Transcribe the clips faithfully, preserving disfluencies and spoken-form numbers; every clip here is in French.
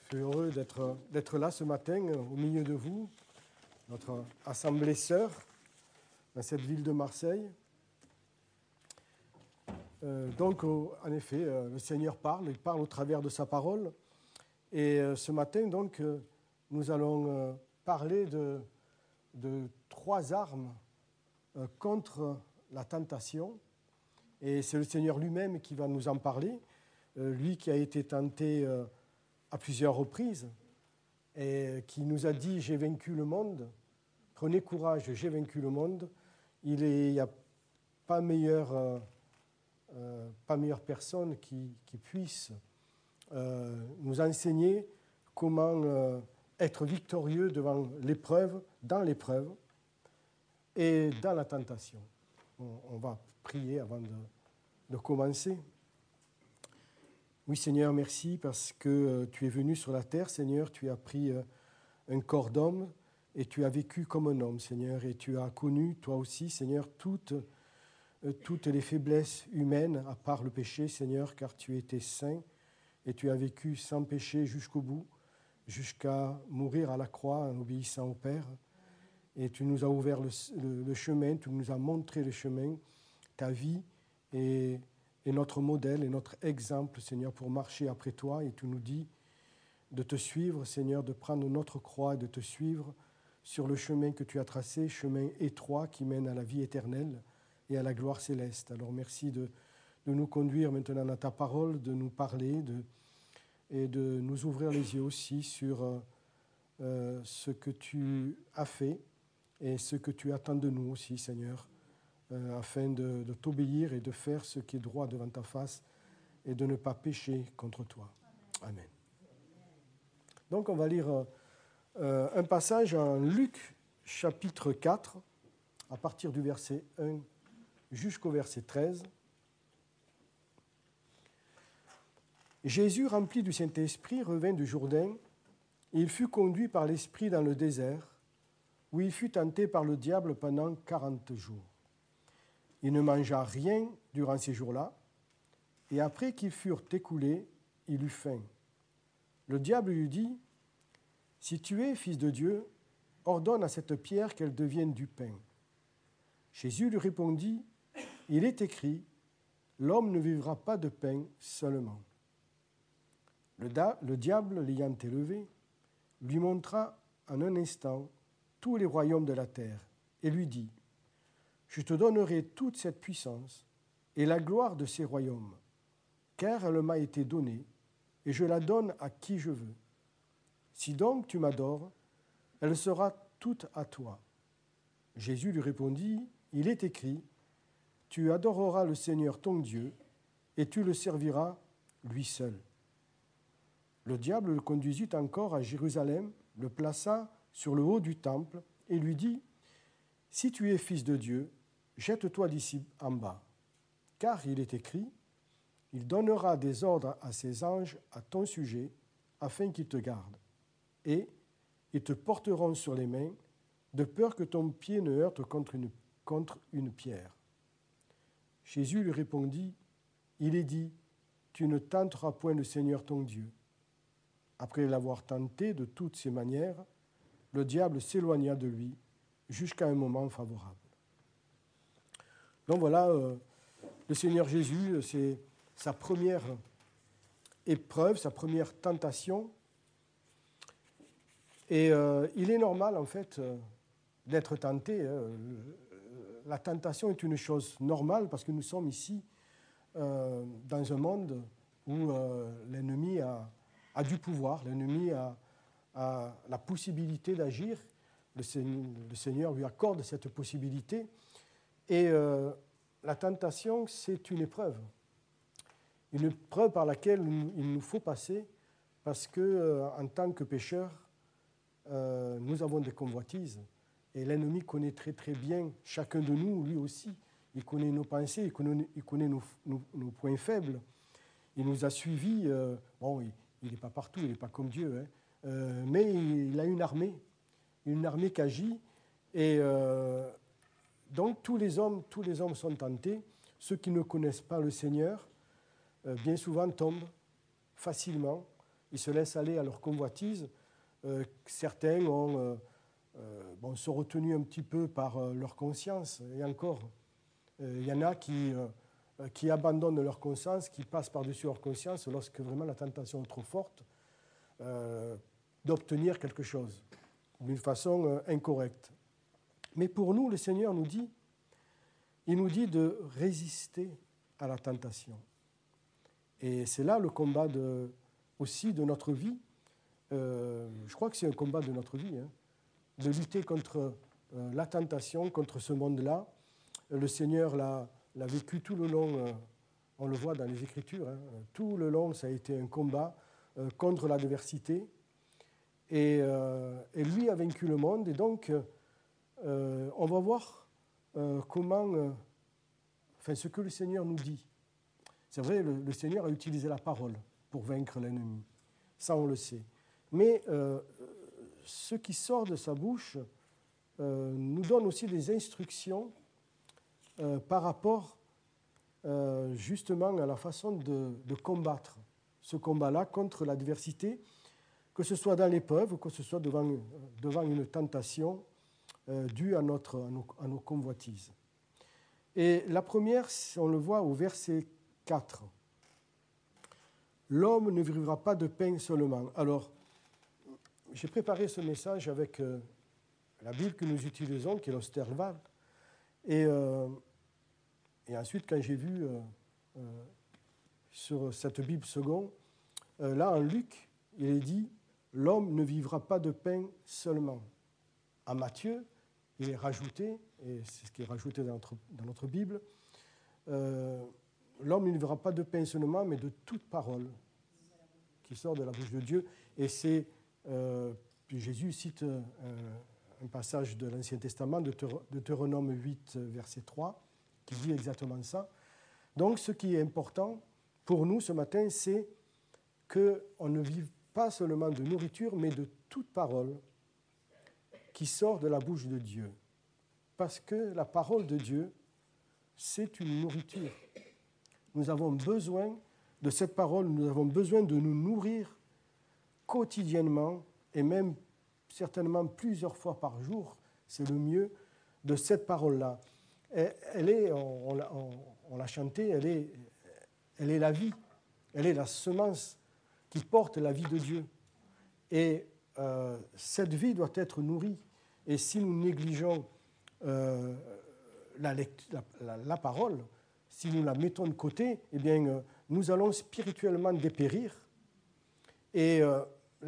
Je suis heureux d'être, d'être là ce matin au milieu de vous, notre assemblée sœur, dans cette ville de Marseille. Euh, donc, au, en effet, euh, le Seigneur parle, il parle au travers de sa parole. Et euh, ce matin, donc, euh, nous allons euh, parler de, de trois armes euh, contre la tentation. Et c'est le Seigneur lui-même qui va nous en parler, euh, lui qui a été tenté euh, à plusieurs reprises et qui nous a dit « J'ai vaincu le monde, prenez courage, j'ai vaincu le monde ». Il n'y a pas meilleure, euh, euh, pas meilleure personne qui, qui puisse euh, nous enseigner comment euh, être victorieux devant l'épreuve, dans l'épreuve et dans la tentation. On, on va prier avant de, de commencer. Oui, Seigneur, merci parce que euh, tu es venu sur la terre, Seigneur, tu as pris euh, un corps d'homme et tu as vécu comme un homme, Seigneur, et tu as connu, toi aussi, Seigneur, toutes, euh, toutes les faiblesses humaines, à part le péché, Seigneur, car tu étais saint et tu as vécu sans péché jusqu'au bout, jusqu'à mourir à la croix en obéissant au Père. Et tu nous as ouvert le, le, le chemin, tu nous as montré le chemin, ta vie et et notre modèle et notre exemple, Seigneur, pour marcher après toi. Et tu nous dis de te suivre, Seigneur, de prendre notre croix et de te suivre sur le chemin que tu as tracé, chemin étroit qui mène à la vie éternelle et à la gloire céleste. Alors merci de, de nous conduire maintenant dans ta parole, de nous parler de, et de nous ouvrir les yeux aussi sur euh, ce que tu as fait et ce que tu attends de nous aussi, Seigneur. Euh, afin de, de t'obéir et de faire ce qui est droit devant ta face et de ne pas pécher contre toi. Amen. Donc on va lire euh, un passage en Luc chapitre quatre, à partir du verset un jusqu'au verset treize. Jésus, rempli du Saint-Esprit, revint du Jourdain, et il fut conduit par l'Esprit dans le désert, où il fut tenté par le diable pendant quarante jours. Il ne mangea rien durant ces jours-là, et après qu'ils furent écoulés, il eut faim. Le diable lui dit, « Si tu es fils de Dieu, ordonne à cette pierre qu'elle devienne du pain. » Jésus lui répondit, « Il est écrit, l'homme ne vivra pas de pain seulement. » Le, da- le diable, l'ayant élevé, lui montra en un instant tous les royaumes de la terre, et lui dit, je te donnerai toute cette puissance et la gloire de ces royaumes, car elle m'a été donnée, et je la donne à qui je veux. Si donc tu m'adores, elle sera toute à toi. Jésus lui répondit, il est écrit, tu adoreras le Seigneur ton Dieu, et tu le serviras lui seul. Le diable le conduisit encore à Jérusalem, le plaça sur le haut du temple, et lui dit, si tu es fils de Dieu, jette-toi d'ici en bas, car il est écrit, il donnera des ordres à ses anges à ton sujet, afin qu'ils te gardent, et ils te porteront sur les mains, de peur que ton pied ne heurte contre une, contre une pierre. Jésus lui répondit, il est dit, tu ne tenteras point le Seigneur ton Dieu. Après l'avoir tenté de toutes ses manières, le diable s'éloigna de lui jusqu'à un moment favorable. Donc voilà, euh, le Seigneur Jésus, c'est sa première épreuve, sa première tentation. Et euh, il est normal, en fait, euh, d'être tenté. Euh, la tentation est une chose normale parce que nous sommes ici euh, dans un monde où euh, l'ennemi a, a du pouvoir, l'ennemi a, a la possibilité d'agir. Le Seigneur, le Seigneur lui accorde cette possibilité. Et euh, la tentation, c'est une épreuve. Une épreuve par laquelle il nous faut passer parce qu'en euh, tant que pécheurs, euh, nous avons des convoitises. Et l'ennemi connaît très très bien chacun de nous, lui aussi. Il connaît nos pensées, il connaît, il connaît nos, nos, nos points faibles. Il nous a suivis. Euh, bon, il n'est pas partout, il n'est pas comme Dieu, hein, euh, mais il a une armée, une armée qui agit. Et euh, donc tous les hommes, tous les hommes sont tentés. Ceux qui ne connaissent pas le Seigneur, euh, bien souvent tombent facilement ils se laissent aller à leur convoitise. Euh, certains ont, euh, euh, bon, sont retenus un petit peu par euh, leur conscience, et encore, il y en a qui, euh, qui abandonnent leur conscience, qui passent par-dessus leur conscience lorsque vraiment la tentation est trop forte euh, d'obtenir quelque chose d'une façon euh, incorrecte. Mais pour nous, le Seigneur nous dit, il nous dit de résister à la tentation. Et c'est là le combat de, aussi de notre vie. Euh, je crois que c'est un combat de notre vie, hein, de lutter contre euh, la tentation, contre ce monde-là. Le Seigneur l'a, l'a vécu tout le long, euh, on le voit dans les Écritures, hein, tout le long ça a été un combat euh, contre l'adversité. Et, euh, et lui a vaincu le monde. Et donc, euh, on va voir euh, comment, euh, enfin, ce que le Seigneur nous dit. C'est vrai, le, le Seigneur a utilisé la parole pour vaincre l'ennemi. Ça, on le sait. Mais euh, ce qui sort de sa bouche euh, nous donne aussi des instructions euh, par rapport euh, justement à la façon de, de combattre ce combat-là contre l'adversité, que ce soit dans l'épreuve ou que ce soit devant, devant une tentation euh, due à, notre, à, nos, à nos convoitises. Et la première, on le voit au verset quatre. L'homme ne vivra pas de pain seulement. Alors, j'ai préparé ce message avec euh, la Bible que nous utilisons, qui est l'Osterwald. Et, euh, et ensuite, quand j'ai vu euh, euh, sur cette Bible seconde, euh, là, en Luc, il est dit « L'homme ne vivra pas de pain seulement ». À Matthieu, il est rajouté, et c'est ce qui est rajouté dans notre, dans notre Bible, euh, l'homme ne vivra pas de pain seulement, mais de toute parole qui sort de la bouche de Dieu. Et c'est, euh, puis Jésus cite euh, un passage de l'Ancien Testament, de Deutéronome huit, verset trois, qui dit exactement ça. Donc, ce qui est important pour nous ce matin, c'est qu'on ne vive pas seulement de nourriture, mais de toute parole qui sort de la bouche de Dieu. Parce que la parole de Dieu, c'est une nourriture. Nous avons besoin de cette parole, nous avons besoin de nous nourrir quotidiennement et même certainement plusieurs fois par jour, c'est le mieux, de cette parole-là. Elle est, on, on, on l'a chantée, elle est, elle est la vie, elle est la semence qui porte la vie de Dieu. Et euh, cette vie doit être nourrie. Et si nous négligeons euh, la, la, la, la parole, si nous la mettons de côté, eh bien, euh, nous allons spirituellement dépérir. Et euh,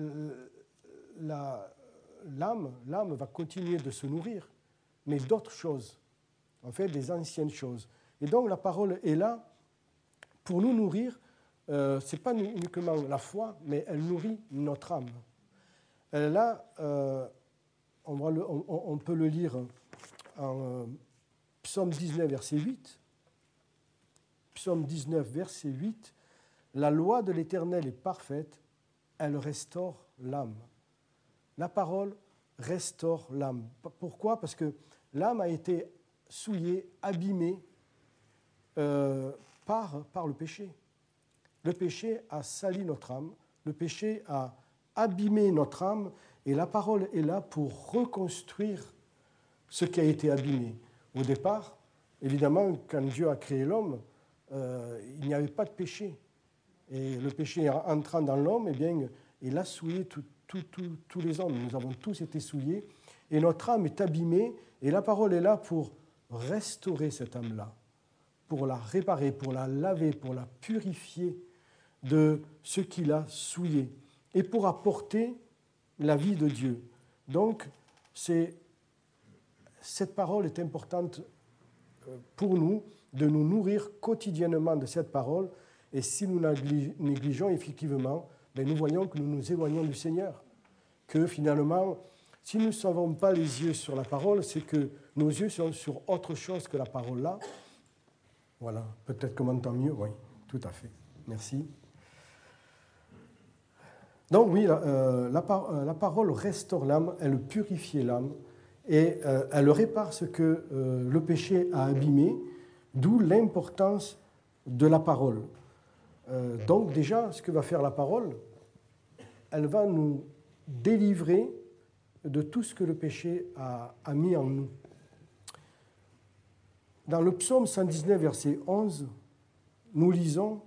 la, l'âme, l'âme va continuer de se nourrir, mais d'autres choses, en fait, des anciennes choses. Et donc, la parole est là pour nous nourrir. Euh, ce n'est pas uniquement la foi, mais elle nourrit notre âme. Elle est là, euh, on, va le, on, on peut le lire en euh, Psaume dix-neuf, verset huit. Psaume dix-neuf, verset huit. La loi de l'Éternel est parfaite, elle restaure l'âme. La parole restaure l'âme. Pourquoi ? Parce que l'âme a été souillée, abîmée euh, par, par le péché. Le péché a sali notre âme, le péché a abîmé notre âme, et la parole est là pour reconstruire ce qui a été abîmé. Au départ, évidemment, quand Dieu a créé l'homme, euh, il n'y avait pas de péché. Et le péché entrant dans l'homme, eh bien, il a souillé tout, tout, tout, tous les hommes. Nous avons tous été souillés. Et notre âme est abîmée. Et la parole est là pour restaurer cette âme-là, pour la réparer, pour la laver, pour la purifier de ce qui l'a souillé et pour apporter la vie de Dieu. Donc, c'est, cette parole est importante pour nous, de nous nourrir quotidiennement de cette parole. Et si nous négligeons effectivement, ben nous voyons que nous nous éloignons du Seigneur. Que finalement, si nous ne savons pas les yeux sur la parole, c'est que nos yeux sont sur autre chose que la parole là. Voilà, peut-être qu'on m'entend mieux, oui, tout à fait. Merci. Donc oui, euh, la, par, la parole restaure l'âme, elle purifie l'âme et euh, elle répare ce que euh, le péché a abîmé, d'où l'importance de la parole. Euh, donc déjà, ce que va faire la parole, elle va nous délivrer de tout ce que le péché a, a mis en nous. Dans le psaume cent dix-neuf, verset onze, nous lisons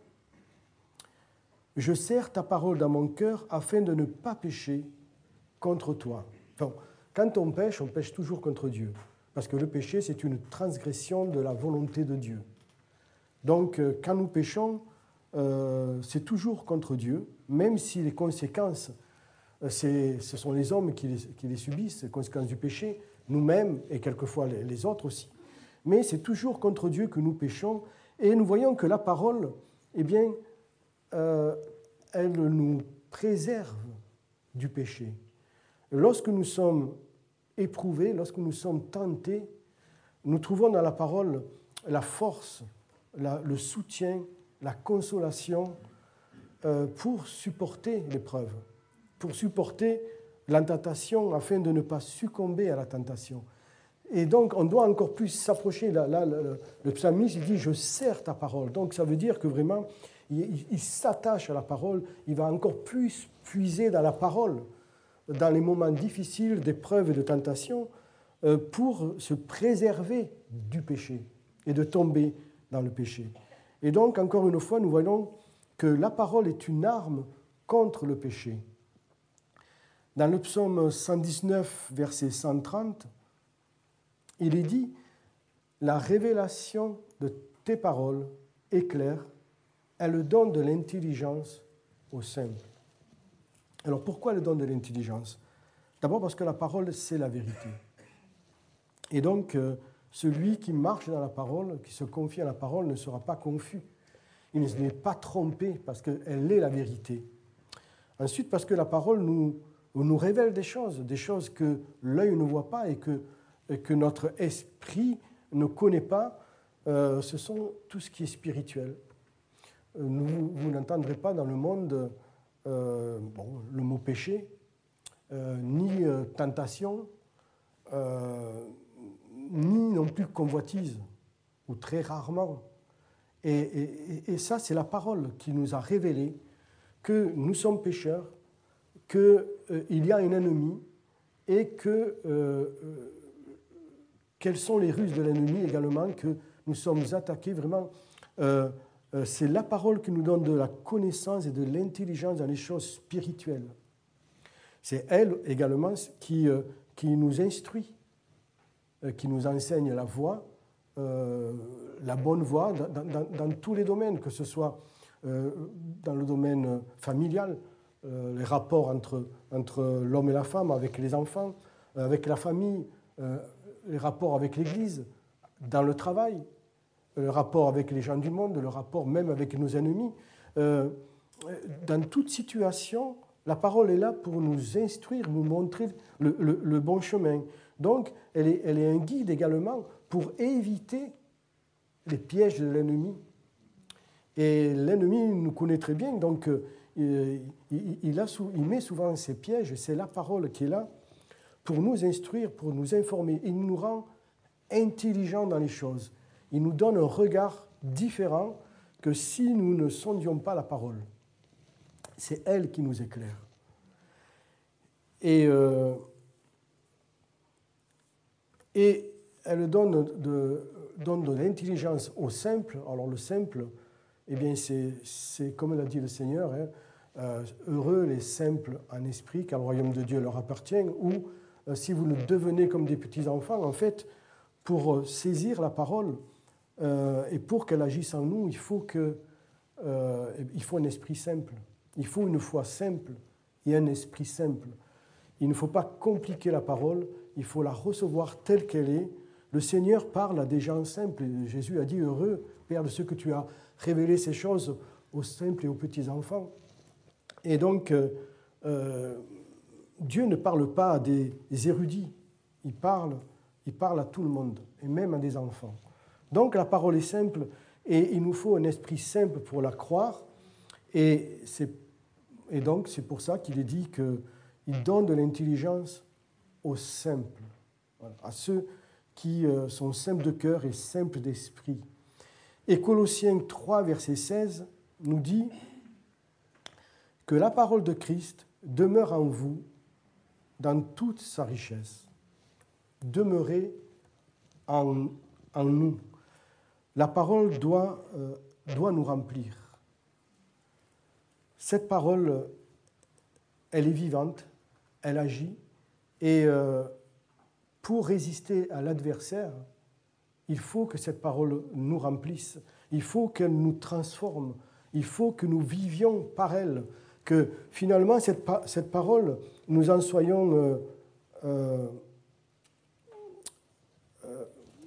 « Je serre ta parole dans mon cœur afin de ne pas pécher contre toi. » Enfin, quand on pêche, on pêche toujours contre Dieu, parce que le péché, c'est une transgression de la volonté de Dieu. Donc, quand nous péchons, euh, c'est toujours contre Dieu, même si les conséquences, c'est, ce sont les hommes qui les, qui les subissent, les conséquences du péché, nous-mêmes et quelquefois les, les autres aussi. Mais c'est toujours contre Dieu que nous péchons, et nous voyons que la parole, eh bien, euh, elle nous préserve du péché. Lorsque nous sommes éprouvés, lorsque nous sommes tentés, nous trouvons dans la parole la force, la, le soutien, la consolation euh, pour supporter l'épreuve, pour supporter la tentation afin de ne pas succomber à la tentation. Et donc, on doit encore plus s'approcher. Là, là, le, le psalmiste, il dit « Je serre ta parole ». Donc, ça veut dire que vraiment, il, il s'attache à la parole, il va encore plus puiser dans la parole, dans les moments difficiles d'épreuves et de tentation, euh, pour se préserver du péché et de tomber dans le péché. Et donc, encore une fois, nous voyons que la parole est une arme contre le péché. Dans le psaume cent dix-neuf, verset cent trente, il est dit « La révélation de tes paroles éclaire, elle donne de l'intelligence aux simples. » Alors pourquoi elle donne de l'intelligence? D'abord parce que la parole, c'est la vérité. Et donc, euh, celui qui marche dans la parole, qui se confie à la parole, ne sera pas confus. Il n'est pas trompé parce qu'elle est la vérité. Ensuite, parce que la parole nous, nous révèle des choses, des choses que l'œil ne voit pas et que que notre esprit ne connaît pas, euh, ce sont tout ce qui est spirituel. Euh, nous, vous n'entendrez pas dans le monde euh, bon, le mot péché, euh, ni euh, tentation, euh, ni non plus convoitise, ou très rarement. Et, et, et ça, c'est la parole qui nous a révélé que nous sommes pécheurs, qu'il euh, y a un ennemi et que euh, euh, quelles sont les ruses de l'ennemi également, que nous sommes attaqués vraiment. Euh, euh, c'est la parole qui nous donne de la connaissance et de l'intelligence dans les choses spirituelles. C'est elle également qui, euh, qui nous instruit, euh, qui nous enseigne la voie, euh, la bonne voie dans, dans, dans tous les domaines, que ce soit euh, dans le domaine familial, euh, les rapports entre, entre l'homme et la femme, avec les enfants, euh, avec la famille, euh, les rapports avec l'Église, dans le travail, le rapport avec les gens du monde, le rapport même avec nos ennemis. Euh, dans toute situation, la parole est là pour nous instruire, nous montrer le, le, le bon chemin. Donc, elle est, elle est un guide également pour éviter les pièges de l'ennemi. Et l'ennemi nous connaît très bien, donc euh, il, il, a, il met souvent ses pièges, c'est la parole qui est là pour nous instruire, pour nous informer. Il nous rend intelligents dans les choses. Il nous donne un regard différent que si nous ne sondions pas la parole. C'est elle qui nous éclaire. Et, euh, et elle donne de, donne de l'intelligence au simple. Alors le simple, eh bien c'est, c'est comme l'a dit le Seigneur, hein, euh, heureux les simples en esprit, car le royaume de Dieu leur appartient, ou si vous nous devenez comme des petits-enfants, en fait, pour saisir la parole euh, et pour qu'elle agisse en nous, il faut, que, euh, il faut un esprit simple. Il faut une foi simple et un esprit simple. Il ne faut pas compliquer la parole, il faut la recevoir telle qu'elle est. Le Seigneur parle à des gens simples. Jésus a dit « Heureux, Père, de ceux que tu as révélé ces choses aux simples et aux petits-enfants. » Et donc, euh, Dieu ne parle pas à des érudits, il parle, il parle à tout le monde, et même à des enfants. Donc la parole est simple, et il nous faut un esprit simple pour la croire, et, c'est, et donc c'est pour ça qu'il est dit qu'il donne de l'intelligence aux simples, voilà, à ceux qui sont simples de cœur et simples d'esprit. Et Colossiens trois, verset seize, nous dit que la parole de Christ demeure en vous dans toute sa richesse. Demeurez en, en nous. La parole doit, euh, doit nous remplir. Cette parole, elle est vivante, elle agit, et euh, pour résister à l'adversaire, il faut que cette parole nous remplisse, il faut qu'elle nous transforme, il faut que nous vivions par elle, que finalement cette, cette parole, nous en soyons euh, euh, euh,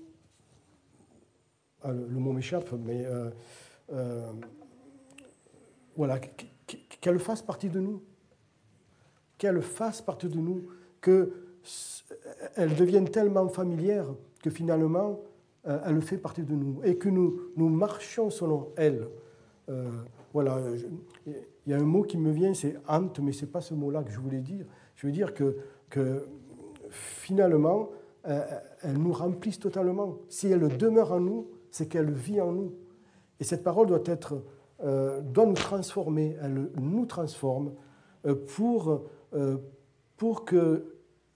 ah, le, le mot m'échappe, mais euh, euh, voilà, qu'elle fasse partie de nous, qu'elle fasse partie de nous, qu'elle devienne tellement familière que finalement euh, elle fait partie de nous et que nous, nous marchions selon elle. Euh, voilà, il y a un mot qui me vient, c'est hante, mais ce n'est pas ce mot-là que je voulais dire. Je veux dire que, que finalement, euh, elle nous remplisse totalement. Si elle demeure en nous, c'est qu'elle vit en nous. Et cette parole doit, être, euh, doit nous transformer, elle nous transforme euh, pour, euh, pour que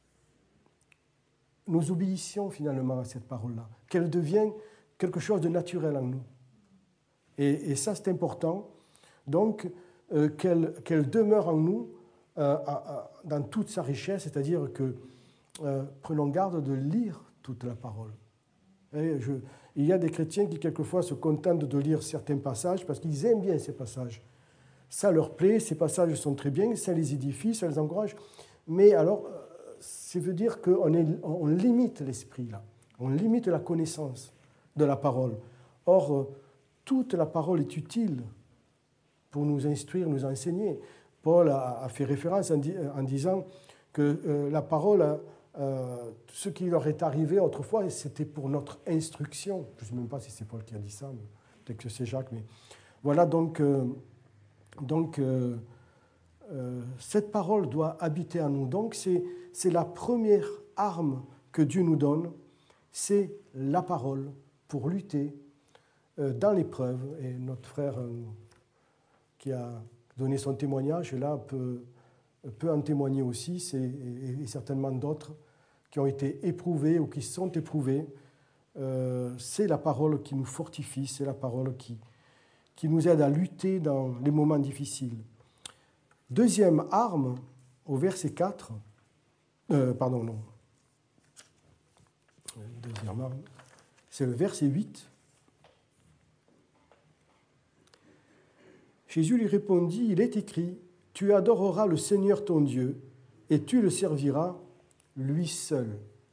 nous obéissions finalement à cette parole-là, qu'elle devienne quelque chose de naturel en nous. Et, et ça, c'est important. Donc, euh, qu'elle, qu'elle demeure en nous euh, à, à, dans toute sa richesse, c'est-à-dire que euh, prenons garde de lire toute la parole. Et je, il y a des chrétiens qui, quelquefois, se contentent de lire certains passages parce qu'ils aiment bien ces passages. Ça leur plaît, ces passages sont très bien, ça les édifie, ça les encourage. Mais alors, ça veut dire qu'on est, on limite l'esprit, là. On limite la connaissance de la parole. Or, toute la parole est utile pour nous instruire, nous enseigner. Paul a, a fait référence en, di, en disant que euh, la parole, euh, ce qui leur est arrivé autrefois, c'était pour notre instruction. Je ne sais même pas si c'est Paul qui a dit ça, peut-être que c'est Jacques. Mais voilà, donc, euh, donc euh, euh, cette parole doit habiter en nous. Donc, c'est, c'est la première arme que Dieu nous donne, c'est la parole pour lutter dans l'épreuve. Et notre frère euh, qui a donné son témoignage, là, peut, peut en témoigner aussi, c'est, et, et certainement d'autres qui ont été éprouvés ou qui sont éprouvés. Euh, c'est la parole qui nous fortifie, c'est la parole qui, qui nous aide à lutter dans les moments difficiles. Deuxième arme, au verset quatre, euh, pardon, non. Deuxième arme, c'est le verset huit. Jésus lui répondit, il est écrit, tu adoreras le Seigneur ton Dieu et tu le serviras lui seul.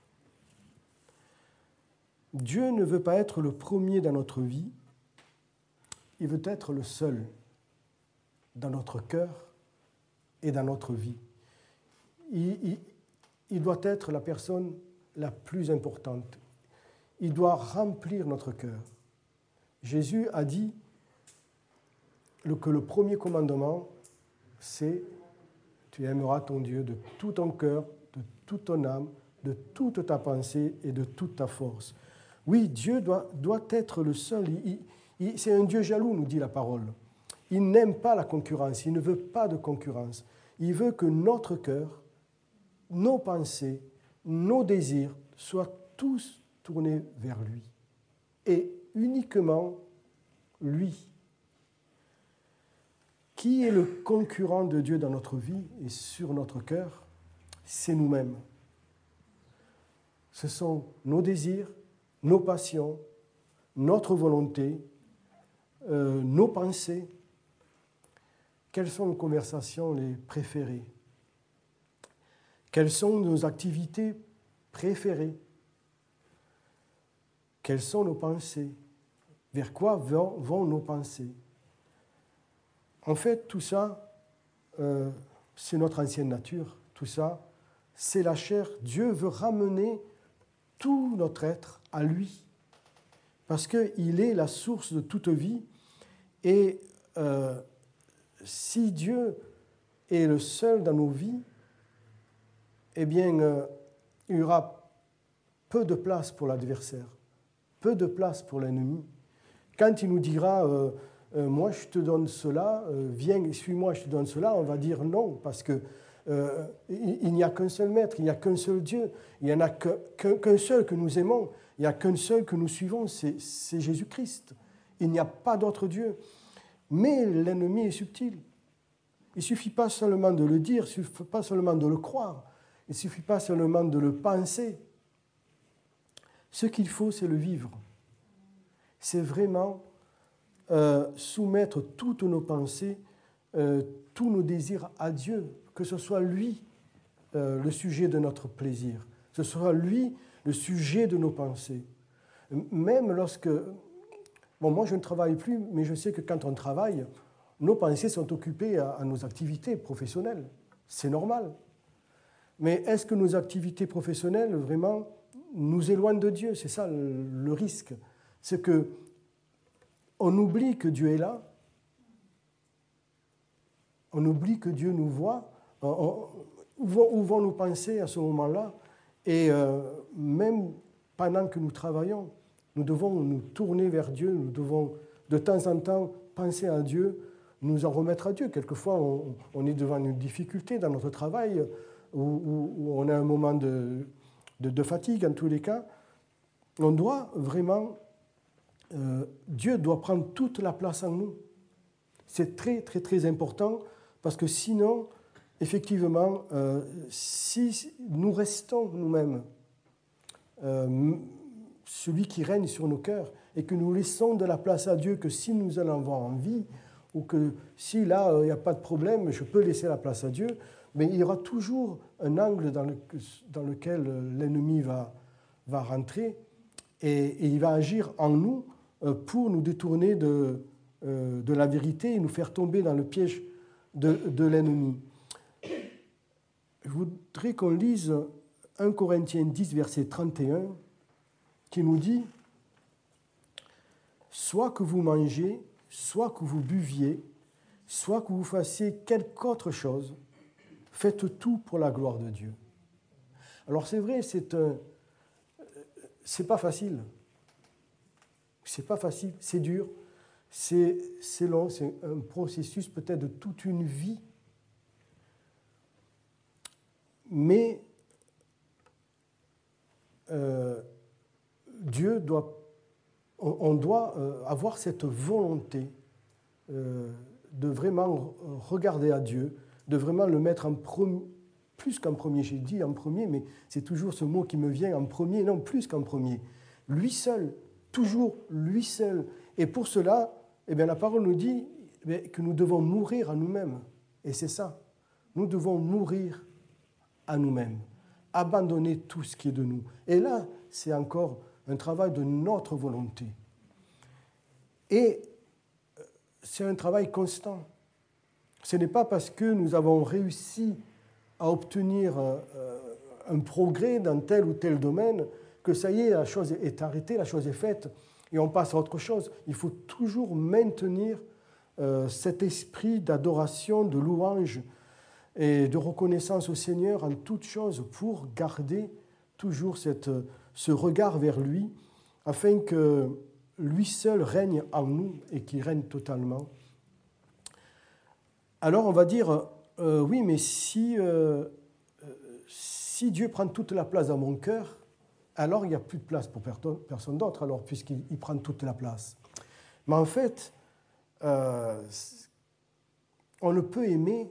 Dieu ne veut pas être le premier dans notre vie, il veut être le seul dans notre cœur et dans notre vie. Il, il, il doit être la personne la plus importante. Il doit remplir notre cœur. Jésus a dit que le premier commandement, c'est « Tu aimeras ton Dieu de tout ton cœur, de toute ton âme, de toute ta pensée et de toute ta force. » Oui, Dieu doit, doit être le seul. Il, il, c'est un Dieu jaloux, nous dit la parole. Il n'aime pas la concurrence, il ne veut pas de concurrence. Il veut que notre cœur, nos pensées, nos désirs soient tous tournés vers lui. Et uniquement lui. Qui est le concurrent de Dieu dans notre vie et sur notre cœur? C'est nous-mêmes. Ce sont nos désirs, nos passions, notre volonté, euh, nos pensées. Quelles sont nos conversations les préférées? Quelles sont nos activités préférées? Quelles sont nos pensées? Vers quoi vont, vont nos pensées? En fait, tout ça, euh, c'est notre ancienne nature. Tout ça, c'est la chair. Dieu veut ramener tout notre être à lui, parce qu'il est la source de toute vie. Et euh, si Dieu est le seul dans nos vies, eh bien, euh, il y aura peu de place pour l'adversaire, peu de place pour l'ennemi. Quand il nous dira euh, euh, moi je te donne cela, euh, viens, suis-moi, je te donne cela, on va dire non, parce que euh, il, il n'y a qu'un seul maître, il n'y a qu'un seul Dieu, il n'y en a que, qu'un, qu'un seul que nous aimons, il n'y a qu'un seul que nous suivons, c'est, c'est Jésus-Christ. Il n'y a pas d'autre Dieu. Mais l'ennemi est subtil. Il ne suffit pas seulement de le dire, il ne suffit pas seulement de le croire, il ne suffit pas seulement de le penser. Ce qu'il faut, c'est le vivre. C'est vraiment euh, soumettre toutes nos pensées, euh, tous nos désirs à Dieu, que ce soit lui euh, le sujet de notre plaisir, que ce soit lui le sujet de nos pensées. Même lorsque... Bon, moi, je ne travaille plus, mais je sais que quand on travaille, nos pensées sont occupées à, à nos activités professionnelles. C'est normal. Mais est-ce que nos activités professionnelles, vraiment, nous éloignent de Dieu? C'est ça le, le risque. C'est qu'on oublie que Dieu est là. On oublie que Dieu nous voit. On, on, où, vont, où vont nos pensées à ce moment-là? Et euh, même pendant que nous travaillons, nous devons nous tourner vers Dieu, nous devons de temps en temps penser à Dieu, nous en remettre à Dieu. Quelquefois, on, on est devant une difficulté dans notre travail, où, où, où on a un moment de, de, de fatigue, en tous les cas. On doit vraiment, euh, Dieu doit prendre toute la place en nous. C'est très, très, très important, parce que sinon, effectivement, euh, si nous restons nous-mêmes, euh, celui qui règne sur nos cœurs, et que nous laissons de la place à Dieu, que si nous en avons envie, ou que si là, il n'y a pas de problème, je peux laisser la place à Dieu, mais il y aura toujours un angle dans, le, dans lequel l'ennemi va, va rentrer, et, et il va agir en nous pour nous détourner de, de la vérité et nous faire tomber dans le piège de, de l'ennemi. Je voudrais qu'on lise un Corinthiens dix, verset trente et un, qui nous dit « Soit que vous mangez, soit que vous buviez, soit que vous fassiez quelque autre chose, faites tout pour la gloire de Dieu. » Alors c'est vrai, c'est un, c'est pas facile. C'est pas facile, c'est dur, c'est, c'est long, c'est un processus peut-être de toute une vie. Mais euh, Dieu doit, on doit avoir cette volonté de vraiment regarder à Dieu, de vraiment le mettre en premier, plus qu'en premier, j'ai dit en premier, mais c'est toujours ce mot qui me vient en premier, non, plus qu'en premier. Lui seul, toujours lui seul. Et pour cela, eh bien, la parole nous dit eh bien, que nous devons mourir à nous-mêmes. Et c'est ça, nous devons mourir à nous-mêmes, abandonner tout ce qui est de nous. Et là, c'est encore un travail de notre volonté. Et c'est un travail constant. Ce n'est pas parce que nous avons réussi à obtenir un progrès dans tel ou tel domaine que ça y est, la chose est arrêtée, la chose est faite, et on passe à autre chose. Il faut toujours maintenir cet esprit d'adoration, de louange et de reconnaissance au Seigneur en toutes choses pour garder toujours cette, ce regard vers lui, afin que lui seul règne en nous et qu'il règne totalement. Alors on va dire, euh, oui, mais si, euh, si Dieu prend toute la place dans mon cœur, alors il n'y a plus de place pour personne d'autre, alors puisqu'il il prend toute la place. Mais en fait, euh, on ne peut aimer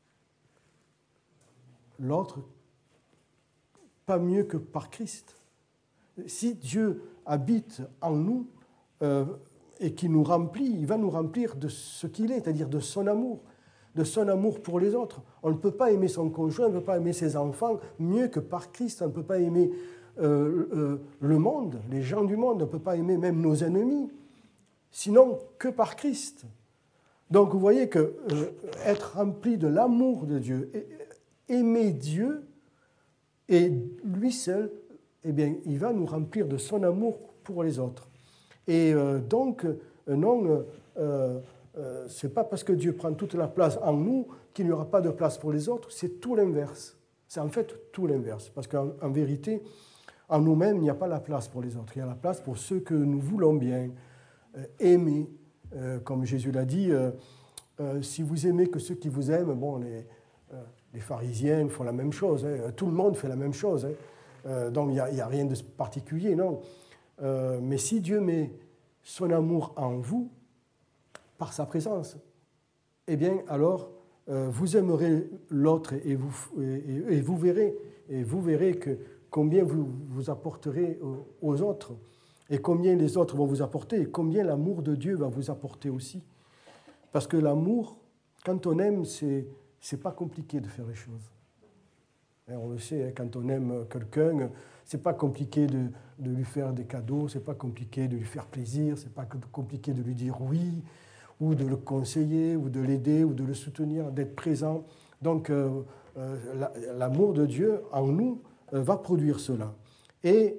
l'autre pas mieux que par Christ. Si Dieu habite en nous euh, et qu'il nous remplit, il va nous remplir de ce qu'il est, c'est-à-dire de son amour, de son amour pour les autres. On ne peut pas aimer son conjoint, on ne peut pas aimer ses enfants mieux que par Christ. On ne peut pas aimer euh, euh, le monde, les gens du monde, on ne peut pas aimer même nos ennemis, sinon que par Christ. Donc vous voyez que euh, être rempli de l'amour de Dieu, aimer Dieu, et lui seul, eh bien, il va nous remplir de son amour pour les autres. Et euh, donc, euh, non, euh, euh, ce n'est pas parce que Dieu prend toute la place en nous qu'il n'y aura pas de place pour les autres, c'est tout l'inverse. C'est en fait tout l'inverse, parce qu'en en vérité, en nous-mêmes, il n'y a pas la place pour les autres, il y a la place pour ceux que nous voulons bien, euh, aimer, Euh, comme Jésus l'a dit, euh, euh, si vous aimez que ceux qui vous aiment, bon, les, euh, les pharisiens font la même chose, hein, tout le monde fait la même chose, hein, euh, donc il n'y a, a rien de particulier, non. Euh, mais si Dieu met son amour en vous, par sa présence, eh bien alors euh, vous aimerez l'autre et vous, et, et vous verrez, et vous verrez que combien vous, vous apporterez aux, aux autres, et combien les autres vont vous apporter, et combien l'amour de Dieu va vous apporter aussi. Parce que l'amour, quand on aime, c'est, c'est pas compliqué de faire les choses. Et on le sait, quand on aime quelqu'un, c'est pas compliqué de, de lui faire des cadeaux, c'est pas compliqué de lui faire plaisir, c'est pas compliqué de lui dire oui, ou de le conseiller, ou de l'aider, ou de le soutenir, d'être présent. Donc, euh, euh, l'amour de Dieu en nous euh, va produire cela. Et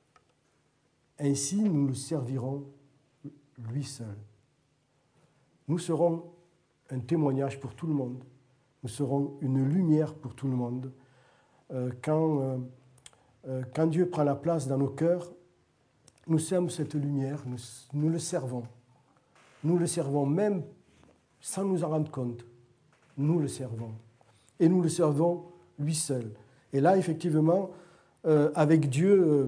ainsi, nous le servirons lui seul. Nous serons un témoignage pour tout le monde. Nous serons une lumière pour tout le monde. Euh, quand, euh, euh, quand Dieu prend la place dans nos cœurs, nous sommes cette lumière, nous, nous le servons. Nous le servons même sans nous en rendre compte. Nous le servons. Et nous le servons lui seul. Et là, effectivement, euh, avec Dieu euh,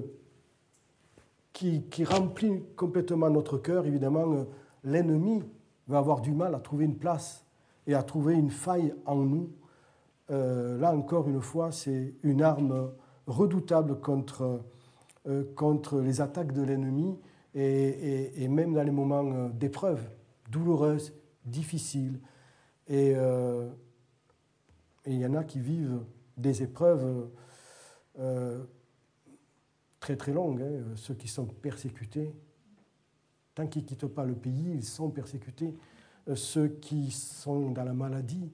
qui, qui remplit complètement notre cœur, évidemment, euh, l'ennemi va avoir du mal à trouver une place et à trouver une faille en nous. Euh, là, encore une fois, c'est une arme redoutable contre, euh, contre les attaques de l'ennemi et, et, et même dans les moments d'épreuve, douloureuses, difficiles. Et euh, il y en a qui vivent des épreuves euh, très très longues, hein, ceux qui sont persécutés. Tant qu'ils ne quittent pas le pays, ils sont persécutés. Euh, ceux qui sont dans la maladie,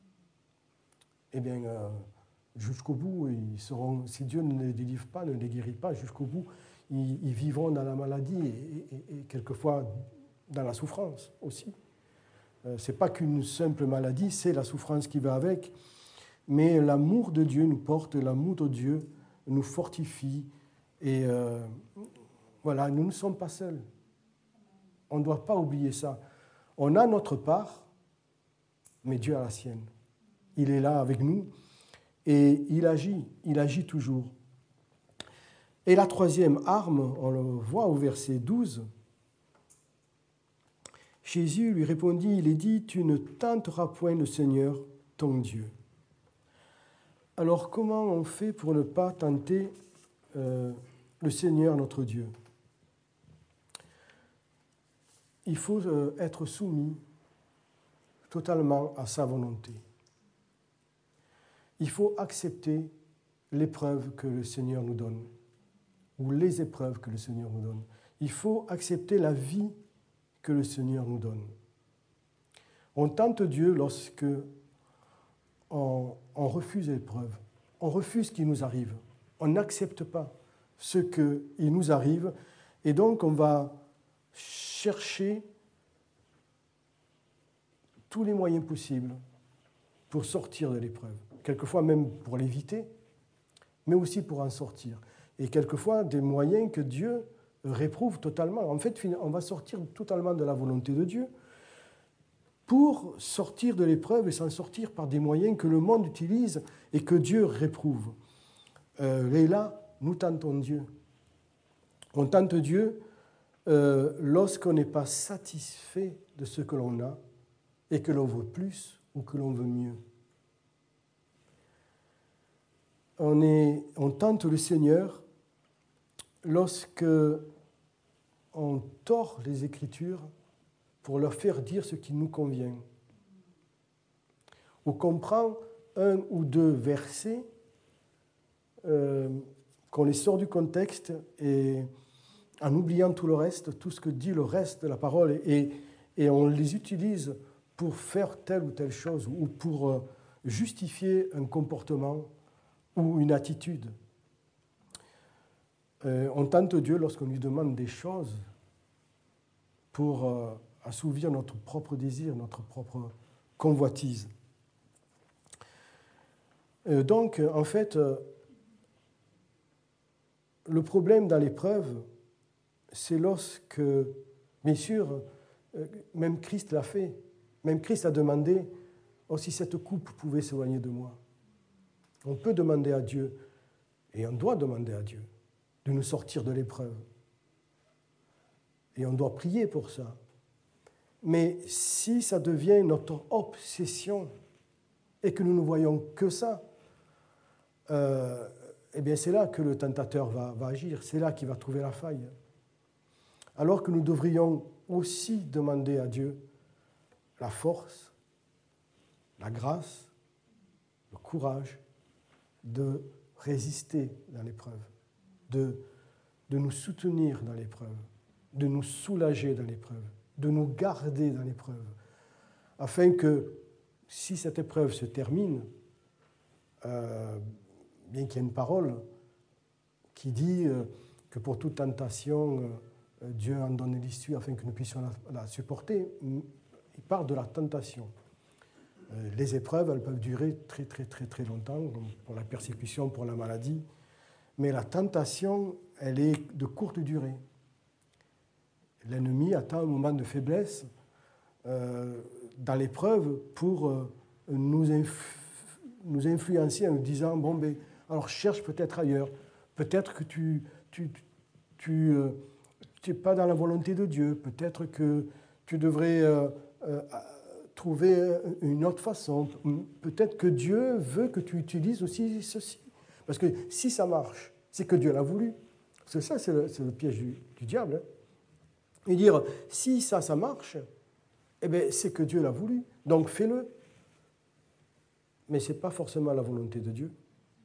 eh bien, euh, jusqu'au bout, ils seront, si Dieu ne les délivre pas, ne les guérit pas, jusqu'au bout, ils, ils vivront dans la maladie et, et, et quelquefois dans la souffrance aussi. Euh, ce n'est pas qu'une simple maladie, c'est la souffrance qui va avec. Mais l'amour de Dieu nous porte, l'amour de Dieu nous fortifie. Et euh, voilà, nous ne sommes pas seuls. On ne doit pas oublier ça. On a notre part, mais Dieu a la sienne. Il est là avec nous et il agit, il agit toujours. Et la troisième arme, on le voit au verset douze, Jésus lui répondit, il est dit, tu ne tenteras point le Seigneur, ton Dieu. Alors comment on fait pour ne pas tenter euh, le Seigneur, notre Dieu ? Il faut euh, être soumis totalement à sa volonté. Il faut accepter l'épreuve que le Seigneur nous donne, ou les épreuves que le Seigneur nous donne. Il faut accepter la vie que le Seigneur nous donne. On tente Dieu lorsque on, on refuse l'épreuve, on refuse ce qui nous arrive, on n'accepte pas ce qui nous arrive, et donc on va chercher tous les moyens possibles pour sortir de l'épreuve. Quelquefois même pour l'éviter, mais aussi pour en sortir. Et quelquefois des moyens que Dieu réprouve totalement. En fait, on va sortir totalement de la volonté de Dieu pour sortir de l'épreuve et s'en sortir par des moyens que le monde utilise et que Dieu réprouve. Euh, et là, nous tentons Dieu. On tente Dieu euh, lorsqu'on n'est pas satisfait de ce que l'on a et que l'on veut plus ou que l'on veut mieux. On, est, on tente le Seigneur lorsque on tord les Écritures pour leur faire dire ce qui nous convient. Ou qu'on prend un ou deux versets, euh, qu'on les sort du contexte et en oubliant tout le reste, tout ce que dit le reste de la parole, et, et on les utilise pour faire telle ou telle chose ou pour justifier un comportement ou une attitude. Euh, on tente Dieu lorsqu'on lui demande des choses pour euh, assouvir notre propre désir, notre propre convoitise. Euh, donc, en fait, euh, le problème dans l'épreuve, c'est lorsque, bien sûr, même Christ l'a fait. Même Christ a demandé, oh, si cette coupe pouvait s'éloigner de moi. On peut demander à Dieu, et on doit demander à Dieu, de nous sortir de l'épreuve. Et on doit prier pour ça. Mais si ça devient notre obsession et que nous ne voyons que ça, euh, eh bien c'est là que le tentateur va, va agir, c'est là qu'il va trouver la faille. Alors que nous devrions aussi demander à Dieu la force, la grâce, le courage de résister dans l'épreuve, de, de nous soutenir dans l'épreuve, de nous soulager dans l'épreuve, de nous garder dans l'épreuve, afin que, si cette épreuve se termine, euh, bien qu'il y ait une parole qui dit euh, que pour toute tentation, euh, Dieu en donne l'issue afin que nous puissions la, la supporter, il parle de la tentation. Euh, les épreuves, elles peuvent durer très, très, très, très longtemps, comme pour la persécution, pour la maladie, mais la tentation, elle est de courte durée. L'ennemi attend un moment de faiblesse euh, dans l'épreuve pour euh, nous, inf- nous influencer en nous disant, bon, ben, alors cherche peut-être ailleurs, peut-être que tu tu, tu, euh, tu n'es pas dans la volonté de Dieu, peut-être que tu devrais euh, euh, trouver une autre façon, peut-être que Dieu veut que tu utilises aussi ceci. Parce que si ça marche, c'est que Dieu l'a voulu. Parce que ça, c'est le, c'est le piège du, du diable. Hein. Et dire, si ça, ça marche, eh bien, c'est que Dieu l'a voulu, donc fais-le. Mais ce n'est pas forcément la volonté de Dieu.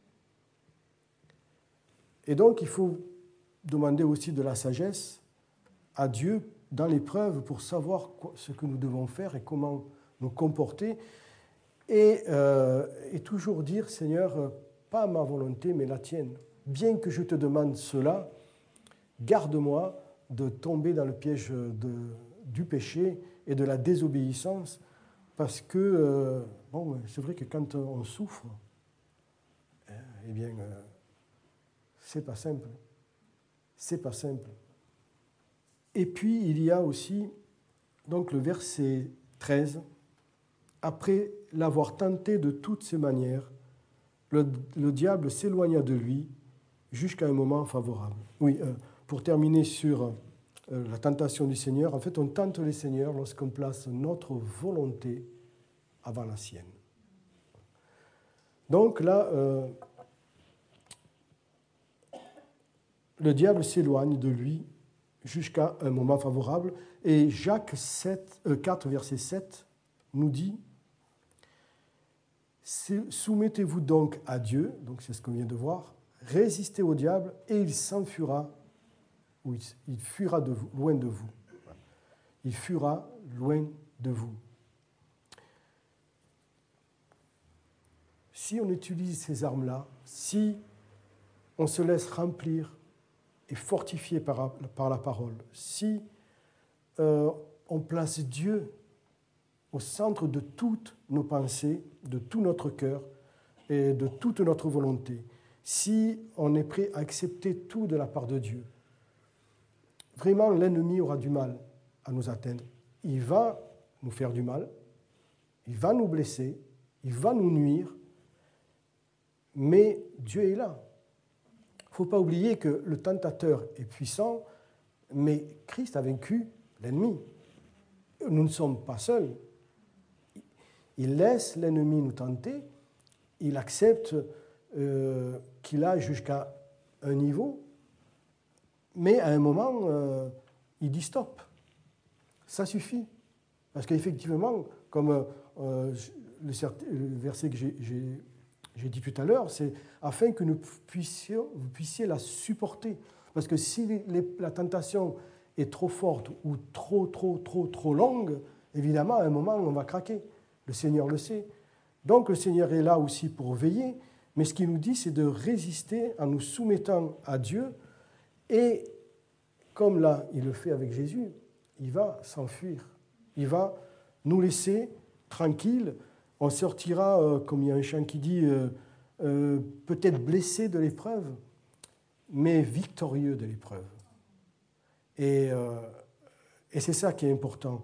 Et donc, il faut demander aussi de la sagesse à Dieu dans l'épreuve pour savoir ce que nous devons faire et comment nous comporter. Et, euh, et toujours dire, Seigneur, pas ma volonté, mais la tienne. Bien que je te demande cela, garde-moi de tomber dans le piège de, du péché et de la désobéissance, parce que, euh, bon, c'est vrai que quand on souffre, eh bien, euh, c'est pas simple. C'est pas simple. Et puis, il y a aussi, donc, le verset treize, après l'avoir tenté de toutes ses manières, le, le diable s'éloigna de lui jusqu'à un moment favorable. Oui, euh, pour terminer sur euh, la tentation du Seigneur, en fait, on tente le Seigneur lorsqu'on place notre volonté avant la sienne. Donc là, euh, le diable s'éloigne de lui jusqu'à un moment favorable. Et Jacques sept, euh, quatre, verset sept, nous dit « Soumettez-vous donc à Dieu », donc c'est ce qu'on vient de voir, « résistez au diable et il s'enfuira, ou il, il fuira de vous, loin de vous. » Il fuira loin de vous. Si on utilise ces armes-là, si on se laisse remplir et fortifier par, par la parole, si euh, on place Dieu au centre de toutes nos pensées, de tout notre cœur et de toute notre volonté, si on est prêt à accepter tout de la part de Dieu, vraiment l'ennemi aura du mal à nous atteindre. Il va nous faire du mal, il va nous blesser, il va nous nuire, mais Dieu est là. Il ne faut pas oublier que le tentateur est puissant, mais Christ a vaincu l'ennemi. Nous ne sommes pas seuls. Il laisse l'ennemi nous tenter, il accepte euh, qu'il a jusqu'à un niveau, mais à un moment, euh, il dit stop. Ça suffit. Parce qu'effectivement, comme euh, le, le verset que j'ai, j'ai, j'ai dit tout à l'heure, c'est afin que nous puissions, vous puissiez la supporter. Parce que si les, les, la tentation est trop forte ou trop, trop, trop, trop longue, évidemment, à un moment, on va craquer. Le Seigneur le sait. Donc, le Seigneur est là aussi pour veiller, mais ce qu'il nous dit, c'est de résister en nous soumettant à Dieu. Et comme là, il le fait avec Jésus, il va s'enfuir. Il va nous laisser tranquilles. On sortira, euh, comme il y a un chant qui dit, euh, euh, peut-être blessé de l'épreuve, mais victorieux de l'épreuve. Et, euh, et c'est ça qui est important.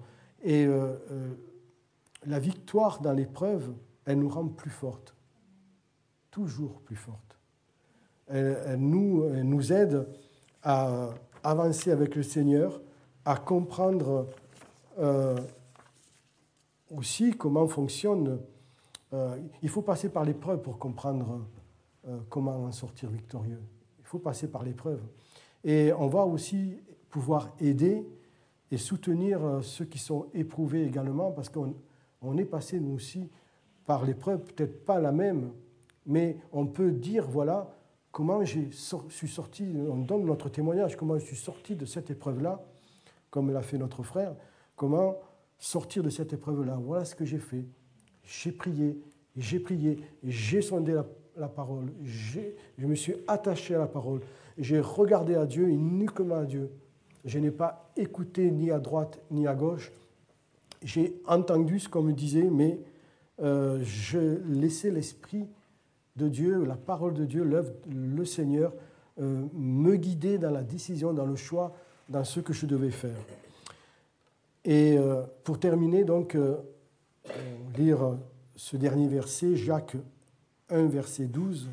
Et euh, euh, la victoire dans l'épreuve, elle nous rend plus fortes, toujours plus fortes. Elle, elle, nous, elle nous aide à avancer avec le Seigneur, à comprendre euh, aussi comment fonctionne. Euh, il faut passer par l'épreuve pour comprendre euh, comment en sortir victorieux. Il faut passer par l'épreuve. Et on va aussi pouvoir aider et soutenir ceux qui sont éprouvés également, parce qu'on on est passé, nous aussi, par l'épreuve, peut-être pas la même, mais on peut dire, voilà, comment je suis sorti, on donne notre témoignage, comment je suis sorti de cette épreuve-là, comme l'a fait notre frère, comment sortir de cette épreuve-là. Voilà ce que j'ai fait. J'ai prié, j'ai prié, j'ai sondé la, la parole, j'ai, je me suis attaché à la parole, j'ai regardé à Dieu, uniquement à Dieu. Je n'ai pas écouté ni à droite ni à gauche. J'ai entendu ce qu'on me disait, mais euh, je laissais l'Esprit de Dieu, la parole de Dieu, l'œuvre, le Seigneur, euh, me guider dans la décision, dans le choix, dans ce que je devais faire. Et euh, pour terminer, donc, euh, lire ce dernier verset, Jacques un, verset douze.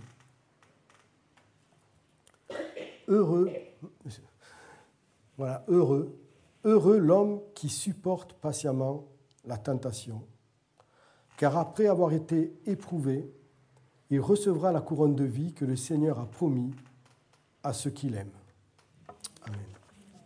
Heureux, voilà, heureux, heureux l'homme qui supporte patiemment la tentation, car après avoir été éprouvé, il recevra la couronne de vie que le Seigneur a promis à ceux qui l'aiment. Amen.